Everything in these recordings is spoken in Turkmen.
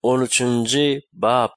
13-nji bab.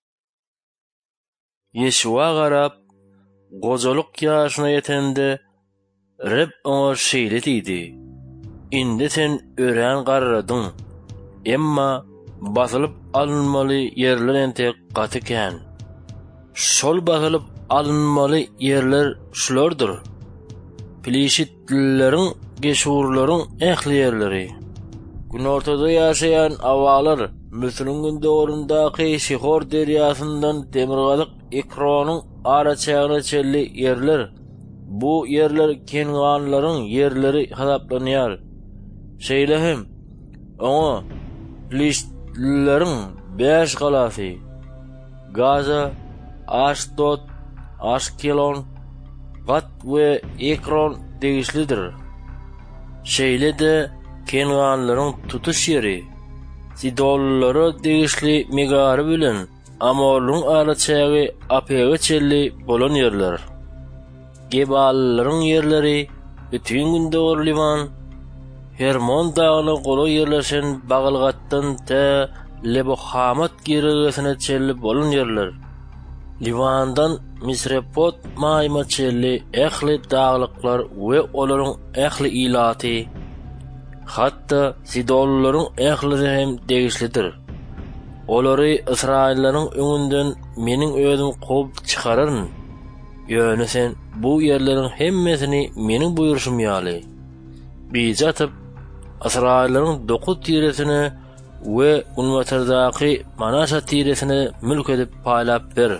Ýeşuwa garap, gojalyk ýaşyna ýetende Reb oňa şeýle diýdi: "Indi sen örän garradyň, emma basylyp alynmaly ýerler entek gaty ekän. Şol basylyp alynmaly ýerler şulardyr: Plişitlileriň, Geşurlaryň ähli ýerleri, gün ortada ýaşaýan awalar, Müslümin döwründaky Şihor derýasyndan Demirgalyk Ekronyň araçagyna çelli ýerler. Bu ýerler Kenganlaryň ýerleri hasaplanýar. Şeýle hem oňa Plişitlileriň 5 galasy: Gaza, Ashdod, Ashkelon, Gat we Ekron degişlidir. Şeýle de Kenganlaryň tutuş ýeri, Sidonlary degişli Megary bilen Amorlyň araçagy Apega çelli bolan ýerler. Geballaryň ýerleri bütün gündäwr Livan, Hermon dagyna gola ýerleşen Bagylgatdan te Lebohamat giregesine çelli bolan ýerler. Livandan Misrepot maýma çelli ähli daglyklar we olaryň ähli ilaty, hatda Sidonlaryň ähleri hem degişlidir. Olary Israillaryň öňünden meniň özüm gowy çykararyn. Ýöne sen bu ýerleriň hemmesini meniň buýruşym ýaly. Biz atyp Israillaryň 9 tiresini we Ulmatardaky Manasa tiresini mülk edip paýlap ber.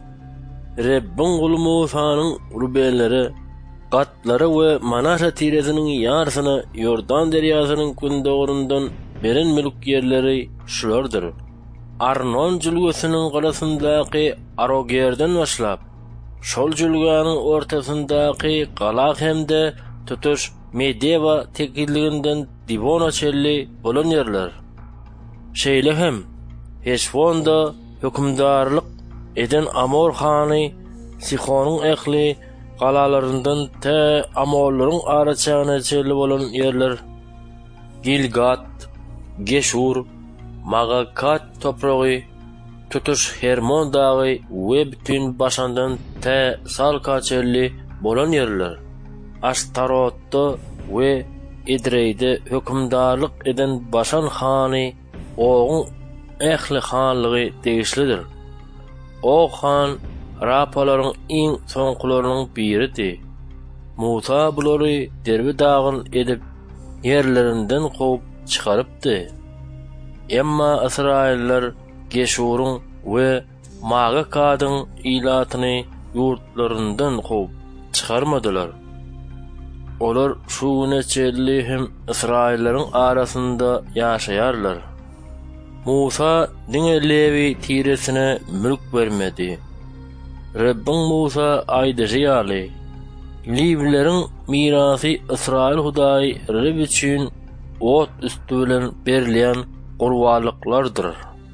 Rebbin guly Musanyň rubenleri, Gatlary we Manasa tiresiniň ýarsyny Ýordan derýasynyň gündäwründen beren mülk ýerleri şulardyr: Arnon jülgesiniň galasyndaky Arogerden başlap, şol jülganyň ortasyndaky gala hemde tutuş Medeva tekilliginden Divona çelli bolan ýerler. Şeýle hem Heshbonda hökümdarlyk eden Amor hany Sihonyň ähli galalaryndan te Amorlaryň araçagyna çelli bolan ýerler: Gilgat, Geshur, Magakat topragy, tutuş Hermon dagy we bütün başandan te Salka çelli bolan ýerler. Ashtarotda we Edreyde hökümdarlyk eden Başan hany oğun ähli hanlygy degişlidir. O han Rapalaryň iň soňkularynyň biridir. Musa bulary derbi dagyn edip ýerlerinden gowy çykarypdy. Emma Israillar Geshurun we Magakadyň ilatyny ýurtlaryndan gowy çykarmadylar. Olar şu güne çelli hem Israillaryň arasynda ýaşaýarlar. Musa diňe Lewi tiresine mülk bermedi. Rebbin Musa aýdyjy ýaly: Liwleriň mirasy Israil Hudaý Reb üçin ot üstü bilen berilýän gurbanlyklardyr.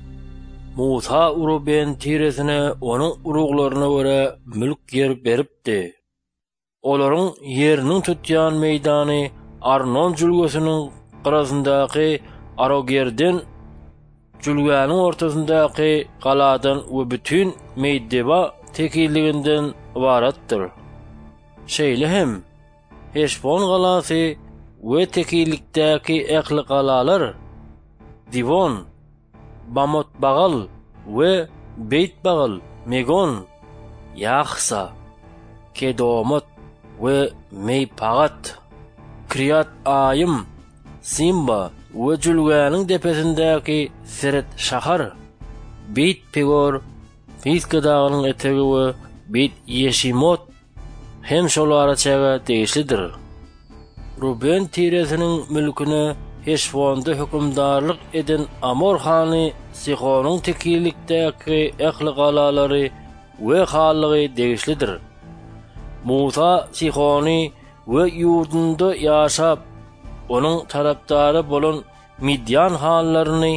Musa Ruben tiresine onuň uruglaryna görä mülk ýer beripdi. Olaryň ýeriniň tutýan meýdany Arnon jülgesiniň garasyndaky Arogerden jülgäniň ortasyndaky galadan we bütün Meydeba tekilliginden ibaratdyr. Şeýle hem Heshbon galasy we tekillikdäki ähli galalar: Divon, Bamot Bagal we Beit Bagal, Megon, Yahsa, Kedomot we Meypagat, Kriyat Ayim, Simba we jülgäniň depesindäki Seret şahar, Beit Pegor, Fiska dagynyň etegi we Beit Yeshimot hem şol araçaga degişlidir. Ruben tiresiniň mülküne Heshbonda hökümdarlyk eden Amor hany Sihonyň tekillikdäki ähli galalary we hallygy degişlidir. Musa Sihony we ýurdunda ýaşap, onuň tarapdary bolan Midyan hallaryny,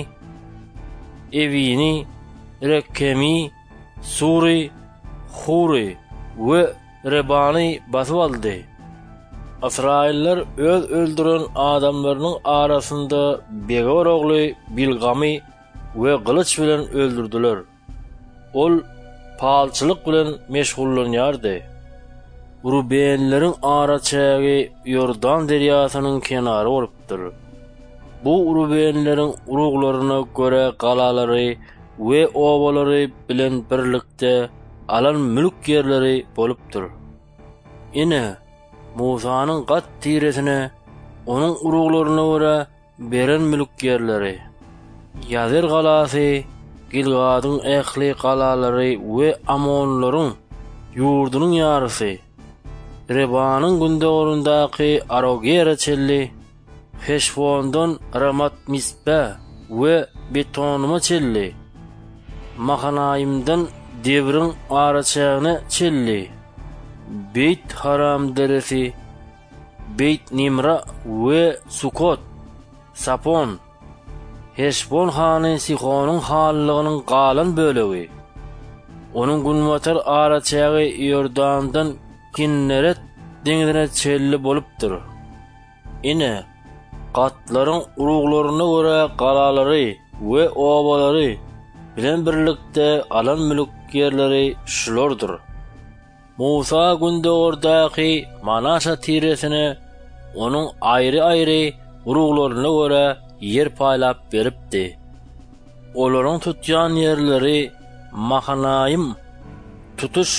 Evini, Rekemi, Suri, Huri we Rebany basyp aldy. Israillar öz öldüren adamlarynyň arasynda Begor ogly Bilgamy we kılıç bilen öldürdüler. Ol palçılık bilen meşgullanýardy. Rubenlerin araçagy Yordan derýasynyň kenary bolupdyr. Bu Rubenlerin uruglaryna göre galalary we obalary bilen birlikde alan mülk yerleri bolupdyr. Ine Musanyň gat tiresine onuň uruglaryna göre beren mülk yerleri. Ýazer galasy, Gilgadyň ähli galalary we Amonlaryň ýurdunyň ýarysy. Rebanyň gündegorundaky Arogera çelli, Heshfondan Ramat Mispe we Betonuma çelli, Mahanaimdan Devrin araçagyna çelli, Beyt Haram deresi, Beyt Nimra we Sukot, Sapon, Heshbon hany Sihonyň hallygynyň galan bölegi. Onuň günwatar araçagy Yordandan Kinneret deňizine çelli bolupdyr. Ine gatlaryň uruglaryna göre galalary we obalary bilen birlikde alan mülk yerleri şulardyr. Musa gündegordaky Manasa tiresine onuň aýry-aýry uruglaryna göre yer paýlap beripdi. Olaryň tutýan yerleri Mahanaim, Tutuş,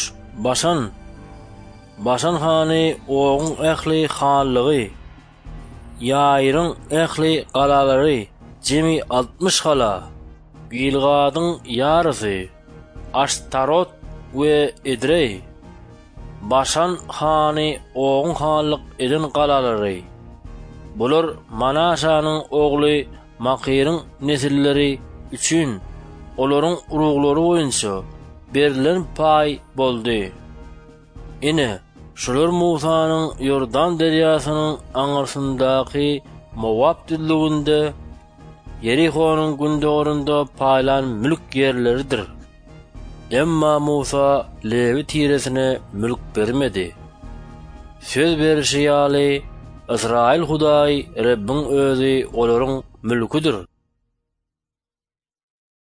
Başan hany oğun ähli hallygy, Ýaýryň ähli galalary, jemi 60 gala, Gilgadyň ýarysy, Ashtarot we Edrei, Başan hany oğun hallyk eden galalary. Bular Manasanyň ogly Makiryň nesilleri üçin olaryň uruglary boýunça berilen pay boldy. Ine şular Musanyň Yordan derýasynyň aňarsyndaky Moab dilliginde Yerihonyň gündegorunda paýlan mülk yerleridir. Emma Musa Lewi tiresine mülk bermedi. Söz berişi ýaly Israil Hudaý Rabbiň özi olaryň mülküdür.